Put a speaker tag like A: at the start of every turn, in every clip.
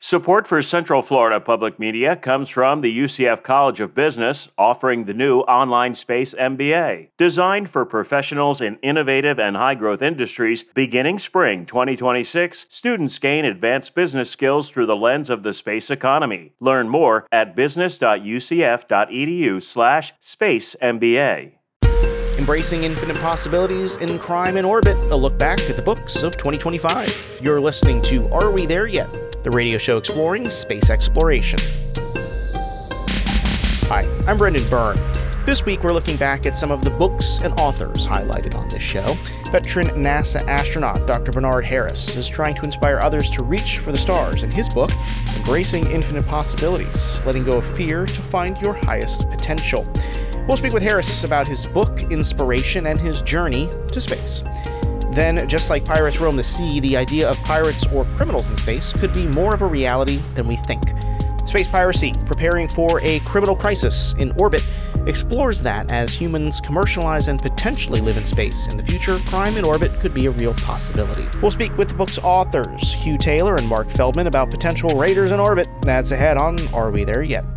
A: Support for Central Florida Public Media comes from the UCF College of Business, offering the new Online Space MBA. Designed for professionals in innovative and high-growth industries, beginning spring 2026, students gain advanced business skills through the lens of the space economy. Learn more at business.ucf.edu/space-MBA.
B: Embracing infinite possibilities in Crime in Orbit, a look back at the books of 2025. You're listening to Are We There Yet?, the radio show exploring space exploration. Hi, I'm Brendan Byrne. This week we're looking back at some of the books and authors highlighted on this show. Veteran NASA astronaut Dr. Bernard Harris is trying to inspire others to reach for the stars in his book, Embracing Infinite Possibilities, Letting Go of Fear to Find Your Highest Potential. We'll speak with Harris about his book, inspiration, and his journey to space. Then, just like pirates roam the sea, the idea of pirates or criminals in space could be more of a reality than we think. Space Piracy, Preparing for a Criminal Crisis in Orbit, explores that as humans commercialize and potentially live in space. In the future, crime in orbit could be a real possibility. We'll speak with the book's authors, Hugh Taylor and Mark Feldman, about potential raiders in orbit. That's ahead on Are We There Yet?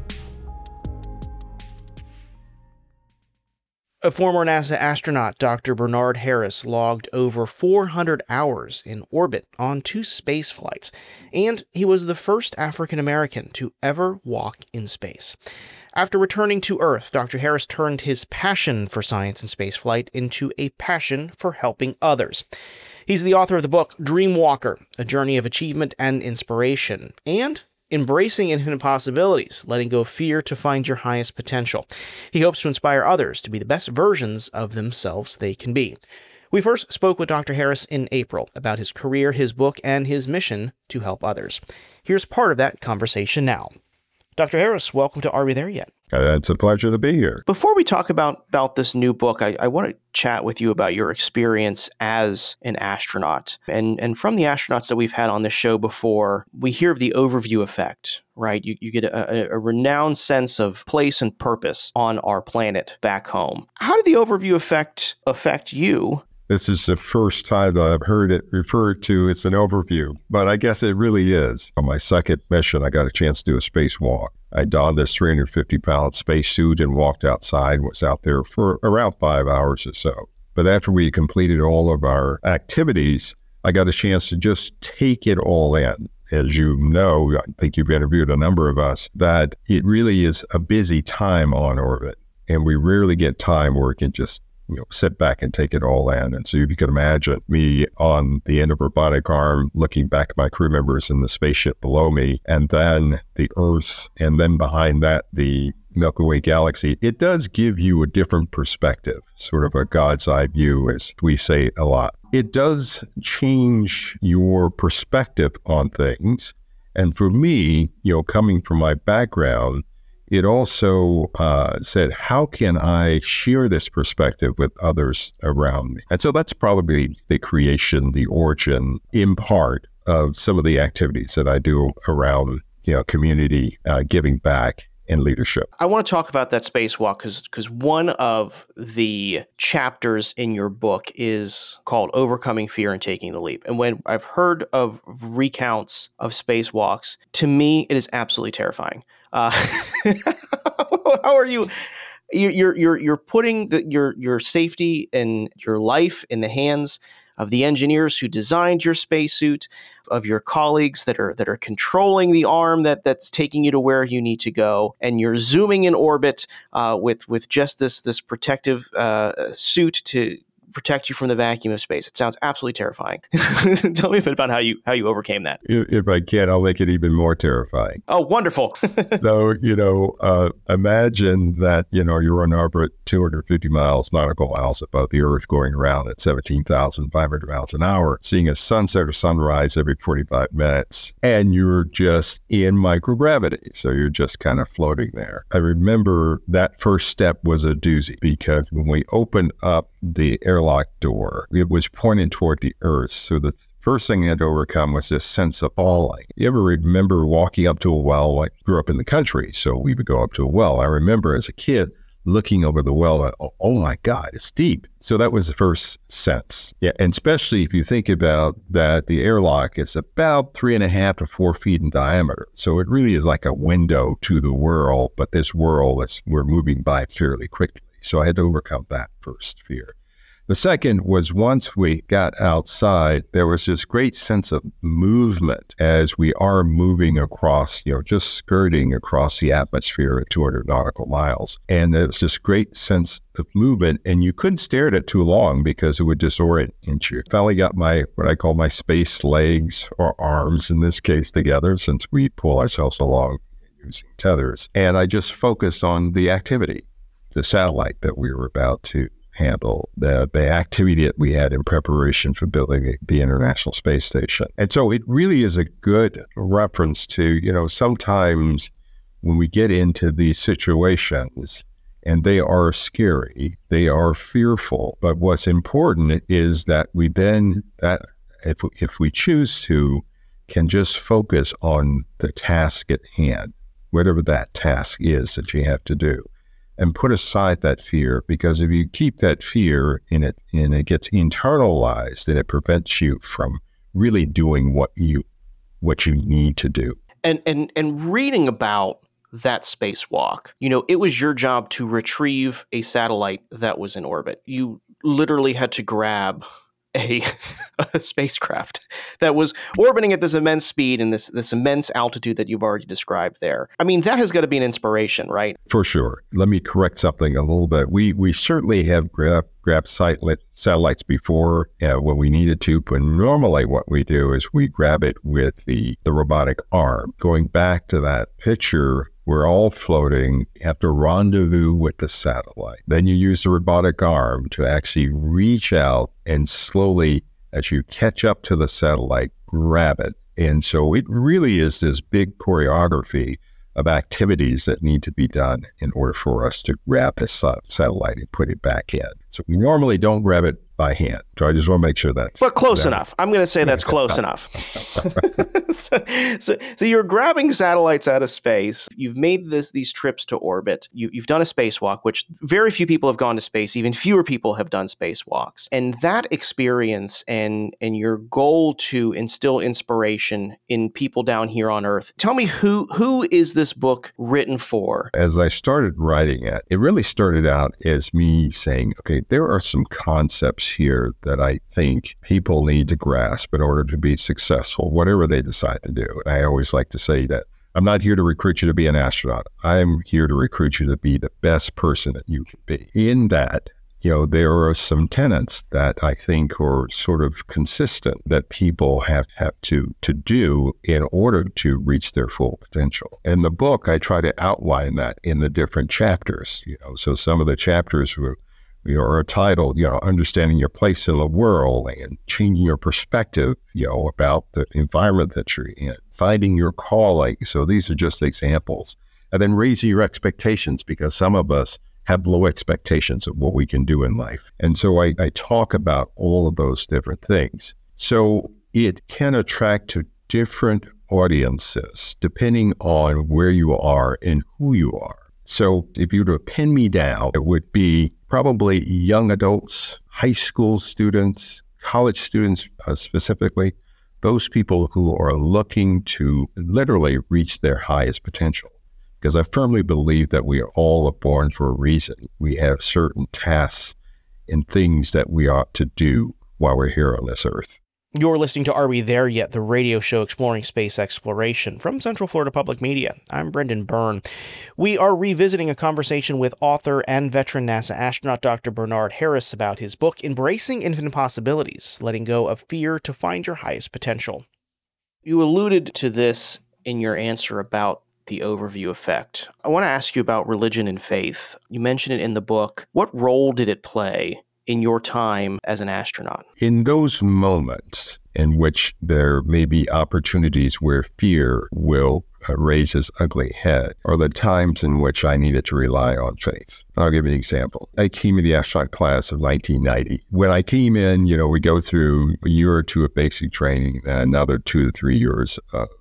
B: A former NASA astronaut, Dr. Bernard Harris, logged over 400 hours in orbit on 2 space flights, and he was the first African American to ever walk in space. After returning to Earth, Dr. Harris turned his passion for science and spaceflight into a passion for helping others. He's the author of the book Dreamwalker, A Journey of Achievement and Inspiration, and Embracing Infinite Possibilities, Letting Go of Fear to Find Your Highest Potential. He hopes to inspire others to be the best versions of themselves they can be. We first spoke with Dr. Harris in April about his career, his book, and his mission to help others. Here's part of that conversation now. Dr. Harris, welcome to Are We There Yet?
C: It's a pleasure to be here.
B: Before we talk about this new book, I want to chat with you about your experience as an astronaut. And from the astronauts that we've had on this show before, we hear of the overview effect, right? You get a renowned sense of place and purpose on our planet back home. How did the overview effect affect you?
C: This is the first time that I've heard it referred to as an overview, but I guess it really is. On my second mission, I got a chance to do a spacewalk. I donned this 350-pound spacesuit and walked outside, was out there for around 5 hours or so. But after we completed all of our activities, I got a chance to just take it all in. As you know, I think you've interviewed a number of us, that it really is a busy time on orbit, and we rarely get time where we can just sit back and take it all in. And so you can imagine me on the end of a robotic arm, looking back at my crew members in the spaceship below me, and then the Earth, and then behind that, the Milky Way galaxy. It does give you a different perspective, sort of a God's eye view, as we say a lot. It does change your perspective on things. And for me, coming from my background, it also said, how can I share this perspective with others around me? And so that's probably the creation, the origin, in part, of some of the activities that I do around, community, giving back, and leadership.
B: I want to talk about that spacewalk because one of the chapters in your book is called Overcoming Fear and Taking the Leap. And when I've heard of recounts of spacewalks, to me, it is absolutely terrifying. How are you? You're putting your safety and your life in the hands of the engineers who designed your spacesuit, of your colleagues that are controlling the arm that's taking you to where you need to go, and you're zooming in orbit with just this protective suit to protect you from the vacuum of space. It sounds absolutely terrifying. Tell me a bit about how you overcame that.
C: If I can, I'll make it even more terrifying.
B: Oh, wonderful.
C: So, imagine that, you're on orbit 250 miles, nautical miles above the Earth, going around at 17,500 miles an hour, seeing a sunset or sunrise every 45 minutes, and you're just in microgravity. So you're just kind of floating there. I remember that first step was a doozy, because when we opened up the airlock door, it was pointed toward the Earth. So the first thing I had to overcome was this sense of falling. You ever remember walking up to a well? I grew up in the country, so we would go up to a well. I remember as a kid looking over the well, and, oh my God, it's deep. So that was the first sense. Yeah, and especially if you think about that, the airlock is about 3.5 to 4 feet in diameter. So it really is like a window to the world, but this world we're moving by fairly quickly. So I had to overcome that first fear. The second was once we got outside, there was this great sense of movement as we are moving across, just skirting across the atmosphere at 200 nautical miles. And there's this great sense of movement, and you couldn't stare at it too long because it would disorient you. Finally got what I call my space legs or arms in this case together, since we pull ourselves along using tethers. And I just focused on the activity, the satellite that we were about to handle, the activity that we had in preparation for building the International Space Station. And so it really is a good reference to, sometimes when we get into these situations and they are scary, they are fearful, but what's important is that we then, if we choose to, can just focus on the task at hand, whatever that task is that you have to do. And put aside that fear, because if you keep that fear in it and it gets internalized, then it prevents you from really doing what you need to do.
B: And reading about that spacewalk, it was your job to retrieve a satellite that was in orbit. You literally had to grab a spacecraft that was orbiting at this immense speed and this immense altitude that you've already described there. I mean, that has got to be an inspiration, right?
C: For sure. Let me correct something a little bit. We certainly have grabbed satellites before when we needed to, but normally what we do is we grab it with the robotic arm. Going back to that picture, we're all floating, you have to rendezvous with the satellite. Then you use the robotic arm to actually reach out and slowly, as you catch up to the satellite, grab it. And so it really is this big choreography of activities that need to be done in order for us to grab this satellite and put it back in. So we normally don't grab it by hand. So I just want to make sure that's...
B: But close enough. I'm going to say that's close enough. So you're grabbing satellites out of space. You've made these trips to orbit. You've done a spacewalk, which very few people have gone to space. Even fewer people have done spacewalks. And that experience and your goal to instill inspiration in people down here on Earth. Tell me, who is this book written for?
C: As I started writing it, it really started out as me saying, okay, there are some concepts here that I think people need to grasp in order to be successful, whatever they decide to do. And I always like to say that I'm not here to recruit you to be an astronaut. I'm here to recruit you to be the best person that you can be. In that, there are some tenets that I think are sort of consistent that people have to do in order to reach their full potential. In the book, I try to outline that in the different chapters. So some of the chapters are titled, Understanding Your Place in the World and Changing Your Perspective, about the environment that you're in, Finding Your Calling. So these are just examples. And then Raising Your Expectations, because some of us have low expectations of what we can do in life. And so I talk about all of those different things. So it can attract to different audiences depending on where you are and who you are. So if you were to pin me down, it would be probably young adults, high school students, college students specifically, those people who are looking to literally reach their highest potential. Because I firmly believe that we are all born for a reason. We have certain tasks and things that we ought to do while we're here on this earth.
B: You're listening to Are We There Yet?, the radio show exploring space exploration from Central Florida Public Media. I'm Brendan Byrne. We are revisiting a conversation with author and veteran NASA astronaut Dr. Bernard Harris about his book, Embracing Infinite Possibilities, Letting Go of Fear to Find Your Highest Potential. You alluded to this in your answer about the overview effect. I want to ask you about religion and faith. You mentioned it in the book. What role did it play in your time as an astronaut?
C: In those moments in which there may be opportunities where fear will raise its ugly head are the times in which I needed to rely on faith. I'll give you an example. I came in the astronaut class of 1990. When I came in, we go through a year or two of basic training and another 2 to 3 years of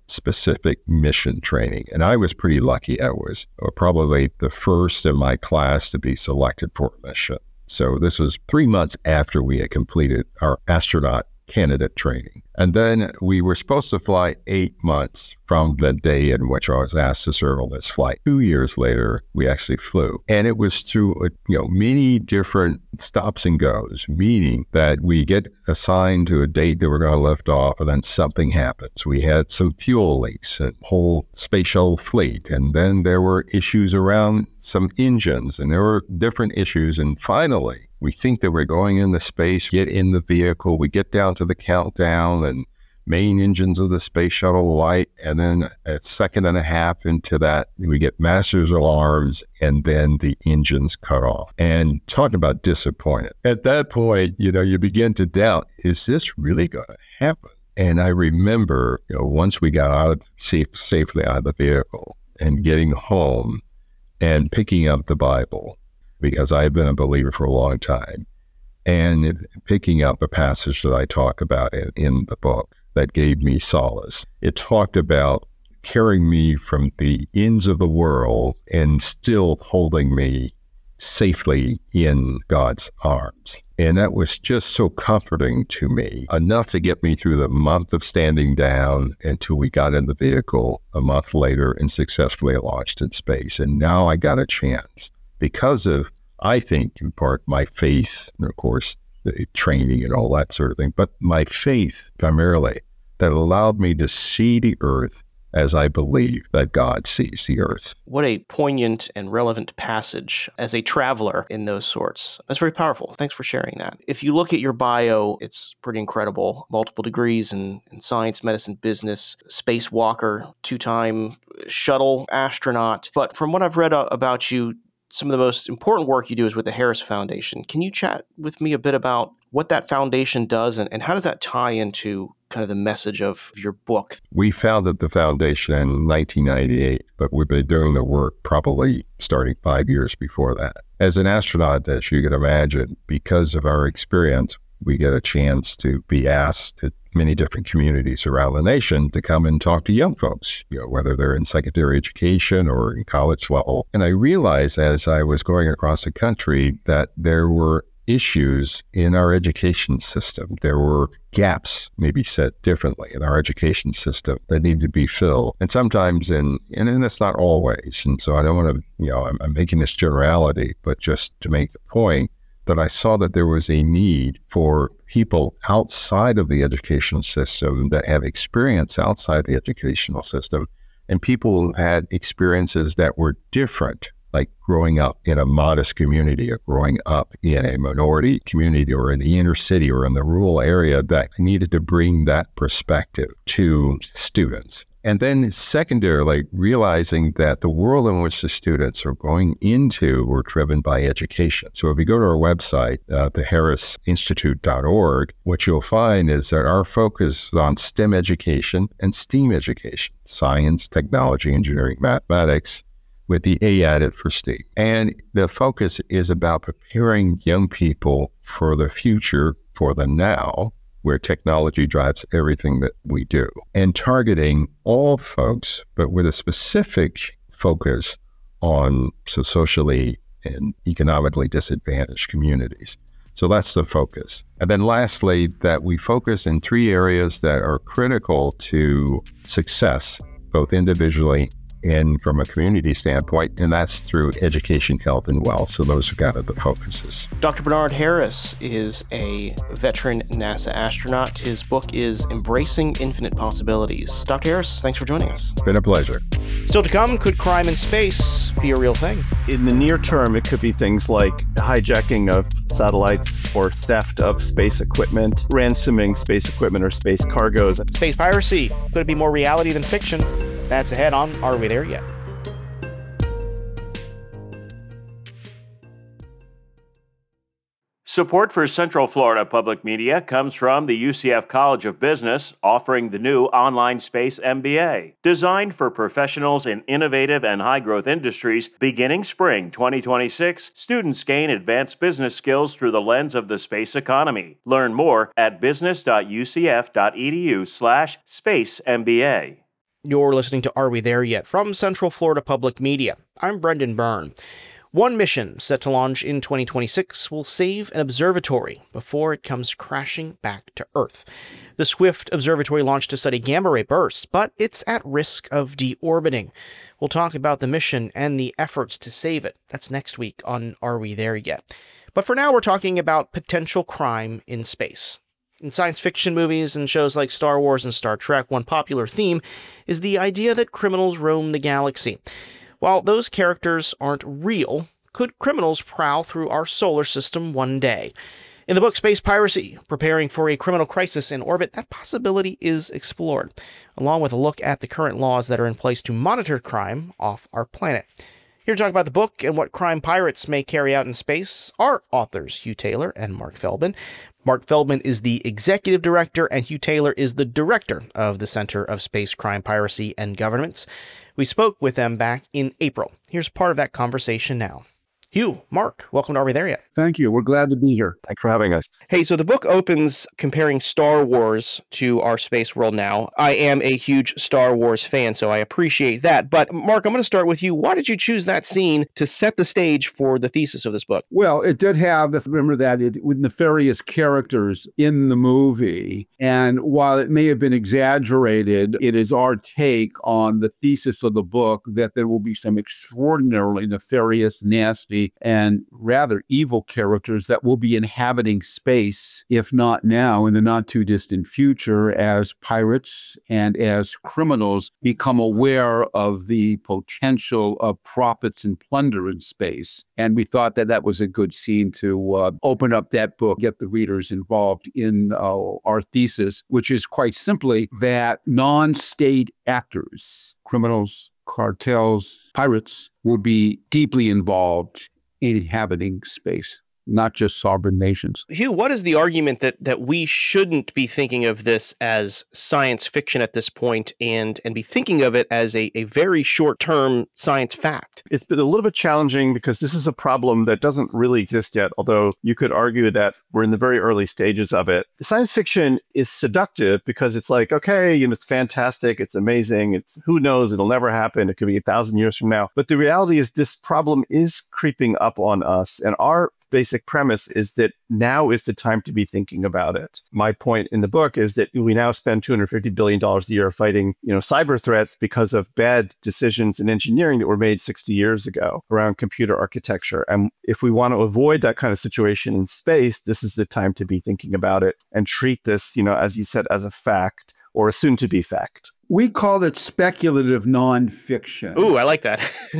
C: specific mission training. And I was pretty lucky. I was probably the first in my class to be selected for a mission. So this was 3 months after we had completed our astronaut candidate training. And then we were supposed to fly 8 months from the day in which I was asked to serve on this flight. 2 years later, we actually flew. And it was through many different stops and goes, meaning that we get assigned to a date that we're going to lift off, and then something happens. We had some fuel leaks and whole space shuttle fleet. And then there were issues around some engines, and there were different issues. And finally, we think that we're going into space, get in the vehicle, we get down to the countdown and main engines of the space shuttle light, and then a second and a half into that, we get master's alarms, and then the engines cut off. And talking about disappointed. At that point, you begin to doubt, is this really going to happen? And I remember, once we got safely out of the vehicle and getting home and picking up the Bible, because I had been a believer for a long time, and picking up a passage that I talk about in the book that gave me solace. It talked about carrying me from the ends of the world and still holding me safely in God's arms. And that was just so comforting to me, enough to get me through the month of standing down until we got in the vehicle a month later and successfully launched in space. And now I got a chance because of, I think, in part, my faith, and of course, the training and all that sort of thing, but my faith primarily that allowed me to see the earth as I believe that God sees the earth.
B: What a poignant and relevant passage as a traveler in those sorts. That's very powerful. Thanks for sharing that. If you look at your bio, it's pretty incredible. Multiple degrees in science, medicine, business, spacewalker, 2-time shuttle astronaut. But from what I've read about you, some of the most important work you do is with the Harris Foundation. Can you chat with me a bit about what that foundation does and how does that tie into kind of the message of your book?
C: We founded the foundation in 1998, but we've been doing the work probably starting 5 years before that. As an astronaut, as you can imagine, because of our experience, we get a chance to be asked at many different communities around the nation to come and talk to young folks, whether they're in secondary education or in college level. And I realized as I was going across the country that there were issues in our education system. There were gaps, maybe said differently, in our education system that need to be filled. And sometimes, and it's not always. And so I don't want to, I'm making this generality, but just to make the point that I saw that there was a need for people outside of the educational system that have experience outside the educational system, and people who had experiences that were different, like growing up in a modest community or growing up in a minority community or in the inner city or in the rural area, that needed to bring that perspective to students. And then secondarily, realizing that the world in which the students are going into were driven by education. So if you go to our website, theharrisinstitute.org, what you'll find is that our focus is on STEM education and STEAM education, science, technology, engineering, mathematics, with the A added for STEAM. And the focus is about preparing young people for the future, for the now, where technology drives everything that we do, and targeting all folks, but with a specific focus on socially and economically disadvantaged communities. So that's the focus. And then lastly, that we focus in 3 areas that are critical to success, both individually and from a community standpoint, and that's through education, health, and wealth. So those are kind of the focuses.
B: Dr. Bernard Harris is a veteran NASA astronaut. His book is Embracing Infinite Possibilities. Dr. Harris, thanks for joining us.
C: Been a pleasure.
B: Still to come, could crime in space be a real thing?
D: In the near term, it could be things like hijacking of satellites or theft of space equipment, ransoming space equipment or space cargoes.
B: Space piracy, could it be more reality than fiction? That's ahead on Are We There Yet?
A: Support for Central Florida Public Media comes from the UCF College of Business, offering the new Online Space MBA. Designed for professionals in innovative and high-growth industries, beginning spring 2026, students gain advanced business skills through the lens of the space economy. Learn more at business.ucf.edu/space MBA.
B: You're listening to Are We There Yet? From Central Florida Public Media. I'm Brendan Byrne. One mission set to launch in 2026 will save an observatory before it comes crashing back to Earth. The Swift Observatory launched to study gamma-ray bursts, but it's at risk of deorbiting. We'll talk about the mission and the efforts to save it. That's next week on Are We There Yet? But for now, we're talking about potential crime in space. In science fiction movies and shows like Star Wars and Star Trek, one popular theme is the idea that criminals roam the galaxy. While those characters aren't real, could criminals prowl through our solar system one day? In the book Space Piracy, Preparing for a Criminal Crisis in Orbit, that possibility is explored, along with a look at the current laws that are in place to monitor crime off our planet. Here to talk about the book and what crime pirates may carry out in space are authors Hugh Taylor and Mark Feldman. Mark Feldman is the executive director, and Hugh Taylor is the director of the Center of Space Crime, Piracy, and Governance. We spoke with them back in April. Here's part of that conversation now. Hugh, Mark, welcome to Are We There Yet?
E: Thank you. We're glad to be here.
D: Thanks for having us.
B: Hey, so the book opens comparing Star Wars to our space world now. I am a huge Star Wars fan, so I appreciate that. But Mark, I'm going to start with you. Why did you choose that scene to set the stage for the thesis of this book?
E: Well, it did have, if you remember that, with nefarious characters in the movie. And while it may have been exaggerated, it is our take on the thesis of the book that there will be some extraordinarily nefarious, nasty, and rather evil characters that will be inhabiting space, if not now, in the not too distant future, as pirates and as criminals become aware of the potential of profits and plunder in space. And we thought that that was a good scene to open up that book, get the readers involved in our thesis, which is quite simply that non-state actors, criminals, cartels, pirates, will be deeply involved in inhabiting space, not just sovereign nations.
B: Hugh, what is the argument that we shouldn't be thinking of this as science fiction at this point and be thinking of it as a very short-term science fact?
D: It's been a little bit challenging because this is a problem that doesn't really exist yet, although you could argue that we're in the very early stages of it. The science fiction is seductive because it's like, okay, it's fantastic, it's amazing, it's who knows, it'll never happen, it could be 1,000 years from now. But the reality is this problem is creeping up on us, and our basic premise is that now is the time to be thinking about it. My point in the book is that we now spend $250 billion a year fighting, cyber threats because of bad decisions in engineering that were made 60 years ago around computer architecture. And if we want to avoid that kind of situation in space, this is the time to be thinking about it and treat this, as you said, as a fact or a soon-to-be fact.
E: We call it speculative nonfiction.
B: Ooh, I like that.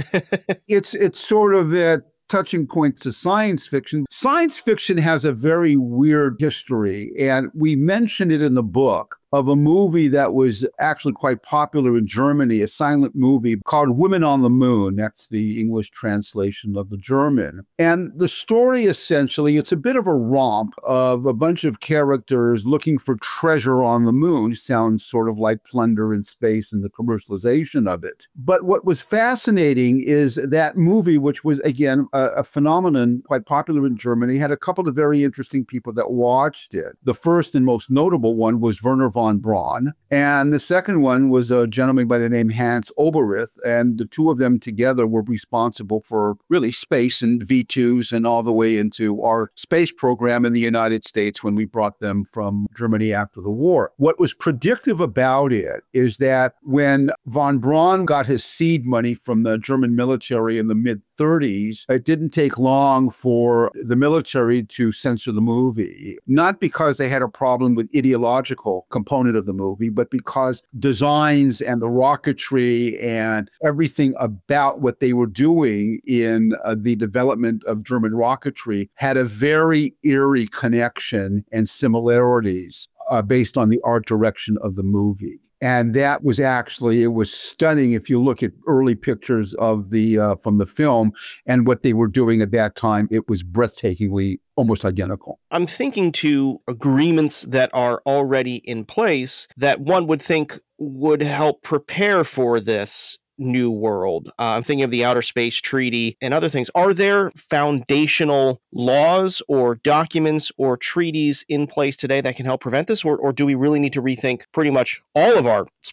E: It's sort of a touching point to science fiction. Science fiction has a very weird history, and we mention it in the book of a movie that was actually quite popular in Germany, a silent movie called Women on the Moon. That's the English translation of the German. And the story, essentially, it's a bit of a romp of a bunch of characters looking for treasure on the moon. Sounds sort of like plunder in space and the commercialization of it. But what was fascinating is that movie, which was, again, a phenomenon quite popular in Germany, had a couple of very interesting people that watched it. The first and most notable one was Wernher von Braun, and the second one was a gentleman by the name Hans Oberith, and the two of them together were responsible for really space and V2s and all the way into our space program in the United States when we brought them from Germany after the war. What was predictive about it is that when von Braun got his seed money from the German military in the mid-30s, it didn't take long for the military to censor the movie, not because they had a problem with ideological component of the movie, but because designs and the rocketry and everything about what they were doing in the development of German rocketry had a very eerie connection and similarities based on the art direction of the movie. And that was actually, it was stunning if you look at early pictures of the from the film and what they were doing at that time. It was breathtakingly almost identical.
B: I'm thinking to agreements that are already in place that one would think would help prepare for this new world. I'm thinking of the Outer Space Treaty and other things. Are there foundational laws or documents or treaties in place today that can help prevent this? Or do we really need to rethink pretty much all of our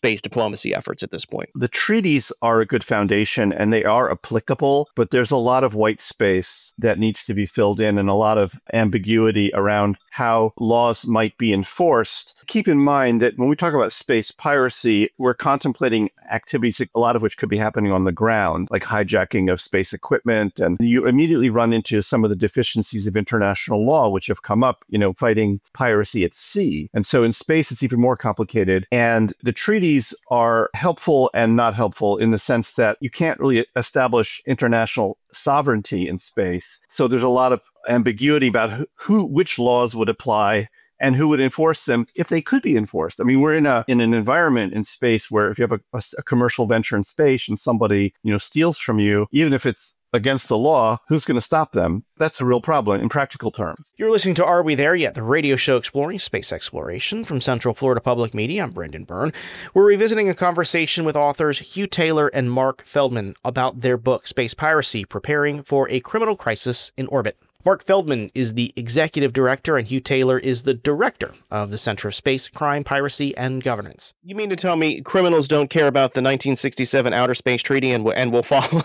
B: space diplomacy efforts at this point?
D: The treaties are a good foundation and they are applicable, but there's a lot of white space that needs to be filled in and a lot of ambiguity around how laws might be enforced. Keep in mind that when we talk about space piracy, we're contemplating activities, a lot of which could be happening on the ground, like hijacking of space equipment. And you immediately run into some of the deficiencies of international law, which have come up, fighting piracy at sea. And so in space, it's even more complicated. And the treaties are helpful and not helpful in the sense that you can't really establish international sovereignty in space. So there's a lot of ambiguity about which laws would apply and who would enforce them if they could be enforced. I mean, we're in an environment in space where if you have a commercial venture in space and somebody, steals from you, even if it's against the law, who's going to stop them? That's a real problem in practical terms.
B: You're listening to Are We There Yet?, the radio show exploring space exploration from Central Florida Public Media. I'm Brendan Byrne. We're revisiting a conversation with authors Hugh Taylor and Mark Feldman about their book, Space Piracy, Preparing for a Criminal Crisis in Orbit. Mark Feldman is the executive director, and Hugh Taylor is the director of the Center of Space, Crime, Piracy, and Governance. You mean to tell me criminals don't care about the 1967 Outer Space Treaty and will follow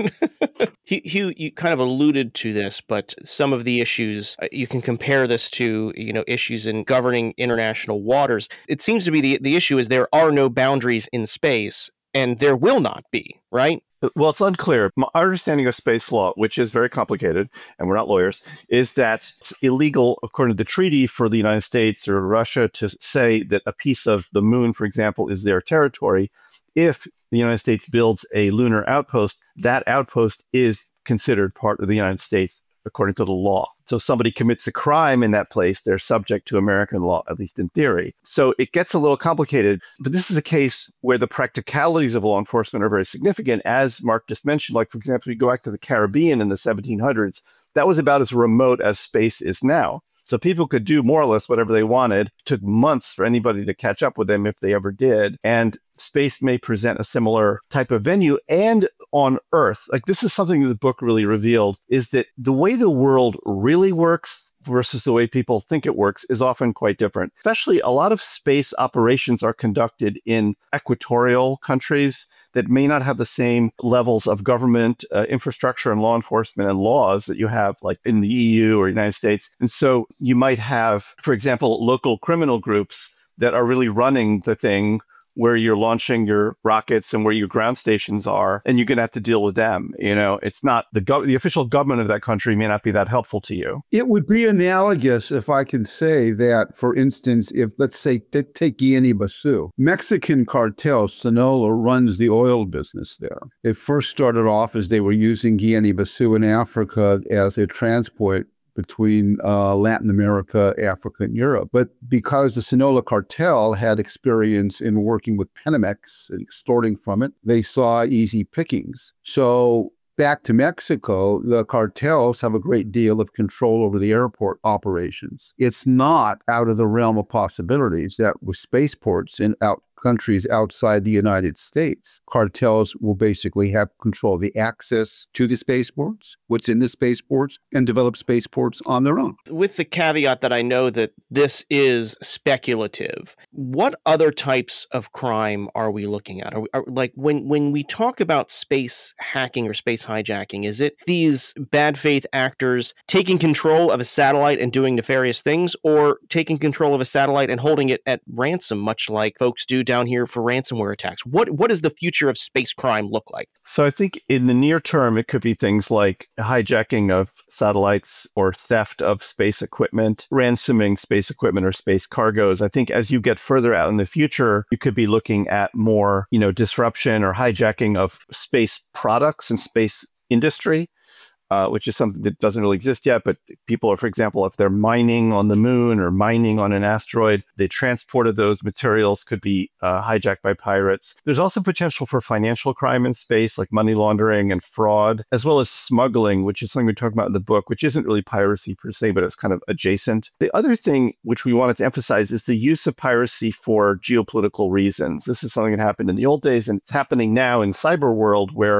B: it? Hugh, you kind of alluded to this, but some of the issues, you can compare this to, issues in governing international waters. It seems to be the issue is there are no boundaries in space, and there will not be, right?
D: Well, it's unclear. My understanding of space law, which is very complicated, and we're not lawyers, is that it's illegal, according to the treaty, for the United States or Russia to say that a piece of the moon, for example, is their territory. If the United States builds a lunar outpost, that outpost is considered part of the United States according to the law. So if somebody commits a crime in that place, they're subject to American law, at least in theory. So it gets a little complicated, but this is a case where the practicalities of law enforcement are very significant. As Mark just mentioned, like, for example, you go back to the Caribbean in the 1700s, that was about as remote as space is now. So people could do more or less whatever they wanted. It took months for anybody to catch up with them if they ever did. And space may present a similar type of venue. And on Earth, like, this is something that the book really revealed, is that the way the world really works versus the way people think it works is often quite different. Especially a lot of space operations are conducted in equatorial countries that may not have the same levels of government infrastructure and law enforcement and laws that you have like in the EU or United States. And so you might have, for example, local criminal groups that are really running the thing where you're launching your rockets and where your ground stations are, and you're going to have to deal with them. It's not the official government of that country may not be that helpful to you.
E: It would be analogous, if I can say that, for instance, if, let's say, take Guinea-Bissau. Mexican cartel, Sinaloa, runs the oil business there. It first started off as they were using Guinea-Bissau in Africa as a transport between Latin America, Africa, and Europe. But because the Sinaloa cartel had experience in working with Pemex and extorting from it, they saw easy pickings. So back to Mexico, the cartels have a great deal of control over the airport operations. It's not out of the realm of possibilities that with spaceports in countries outside the United States, cartels will basically have control of the access to the spaceports, what's in the spaceports, and develop spaceports on their own.
B: With the caveat that I know that this is speculative, what other types of crime are we looking at? Like when we talk about space hacking or space hijacking, is it these bad faith actors taking control of a satellite and doing nefarious things, or taking control of a satellite and holding it at ransom, much like folks do down here for ransomware attacks? What does the future of space crime look like?
D: So I think in the near term, it could be things like hijacking of satellites or theft of space equipment, ransoming space equipment or space cargoes. I think as you get further out in the future, you could be looking at more, disruption or hijacking of space products and space industry. Which is something that doesn't really exist yet, but people are, for example, if they're mining on the moon or mining on an asteroid, the transport of those materials could be hijacked by pirates. There's also potential for financial crime in space, like money laundering and fraud, as well as smuggling, which is something we talk about in the book, which isn't really piracy per se, but it's kind of adjacent. The other thing which we wanted to emphasize is the use of piracy for geopolitical reasons. This is something that happened in the old days, and it's happening now in cyber world where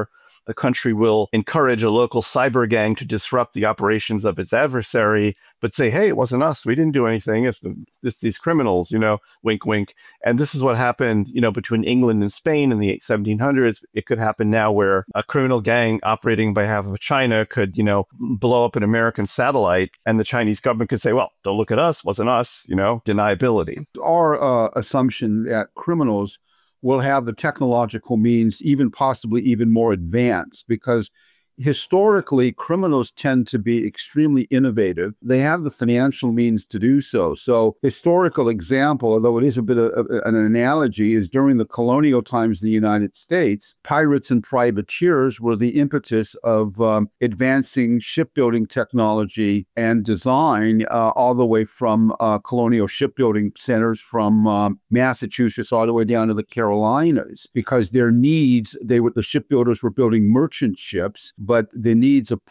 D: a country will encourage a local cyber gang to disrupt the operations of its adversary, but say, hey, it wasn't us. We didn't do anything. It's these criminals, wink, wink. And this is what happened, between England and Spain in the 1700s. It could happen now where a criminal gang operating on behalf of China could, blow up an American satellite, and the Chinese government could say, well, don't look at us, wasn't us, deniability.
E: Our assumption that criminals will have the technological means, even possibly even more advanced, because historically, criminals tend to be extremely innovative. They have the financial means to do so. So, historical example, although it is a bit of an analogy, is during the colonial times in the United States, pirates and privateers were the impetus of advancing shipbuilding technology and design all the way from colonial shipbuilding centers from Massachusetts all the way down to the Carolinas, because their needs, the shipbuilders were building merchant ships, but the needs of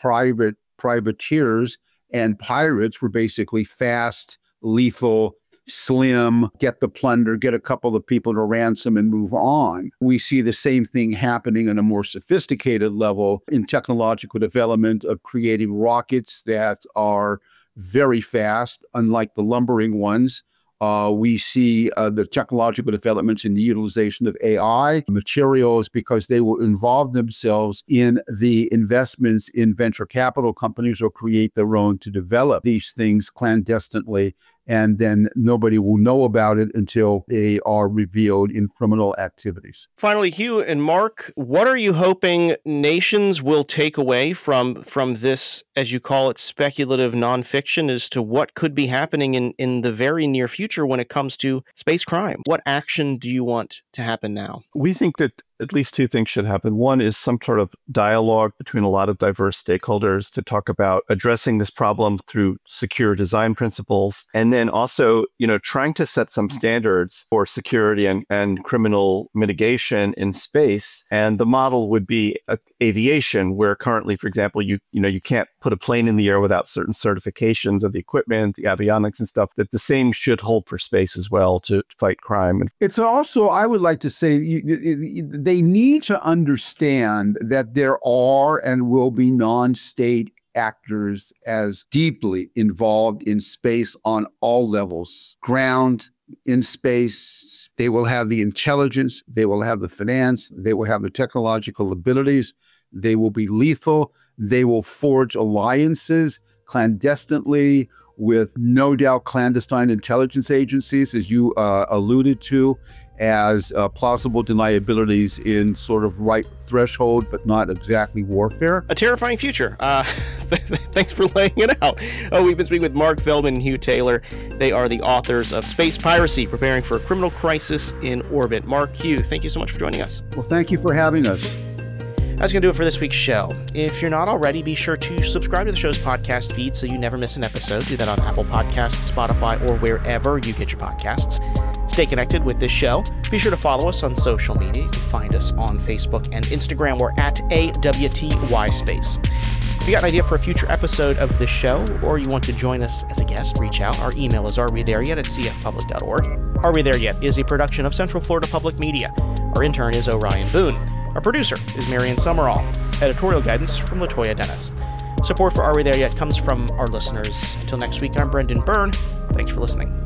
E: privateers and pirates were basically fast, lethal, slim, get the plunder, get a couple of people to ransom and move on. We see the same thing happening on a more sophisticated level in technological development of creating rockets that are very fast, unlike the lumbering ones. We see the technological developments in the utilization of AI materials, because they will involve themselves in the investments in venture capital companies or create their own to develop these things clandestinely. And then nobody will know about it until they are revealed in criminal activities.
B: Finally, Hugh and Mark, what are you hoping nations will take away from this, as you call it, speculative nonfiction, as to what could be happening in the very near future when it comes to space crime? What action do you want to happen now?
D: We think that at least two things should happen. One is some sort of dialogue between a lot of diverse stakeholders to talk about addressing this problem through secure design principles. And then also, trying to set some standards for security and criminal mitigation in space. And the model would be aviation, where currently, for example, you can't put a plane in the air without certain certifications of the equipment, the avionics and stuff, that the same should hold for space as well to fight crime.
E: It's also, I would like to say, they need to understand that there are and will be non-state actors as deeply involved in space on all levels. Ground, in space, they will have the intelligence, they will have the finance, they will have the technological abilities, they will be lethal, they will forge alliances clandestinely with no doubt clandestine intelligence agencies, as you alluded to, as plausible deniabilities in sort of right threshold, but not exactly warfare.
B: A terrifying future. Thanks for laying it out. We've been speaking with Mark Feldman and Hugh Taylor. They are the authors of Space Piracy, Preparing for a Criminal Crisis in Orbit. Mark, Hugh, thank you so much for joining us.
E: Well, thank you for having us.
B: That's going to do it for this week's show. If you're not already, be sure to subscribe to the show's podcast feed so you never miss an episode. Do that on Apple Podcasts, Spotify, or wherever you get your podcasts. Stay connected with this show. Be sure to follow us on social media. You can find us on Facebook and Instagram. We're at AWTYSpace. If you got an idea for a future episode of this show, or you want to join us as a guest, reach out. Our email is arewethereyet@cfpublic.org. Are We There Yet is a production of Central Florida Public Media. Our intern is Orion Boone. Our producer is Marion Summerall. Editorial guidance from LaToya Dennis. Support for Are We There Yet comes from our listeners. Until next week, I'm Brendan Byrne. Thanks for listening.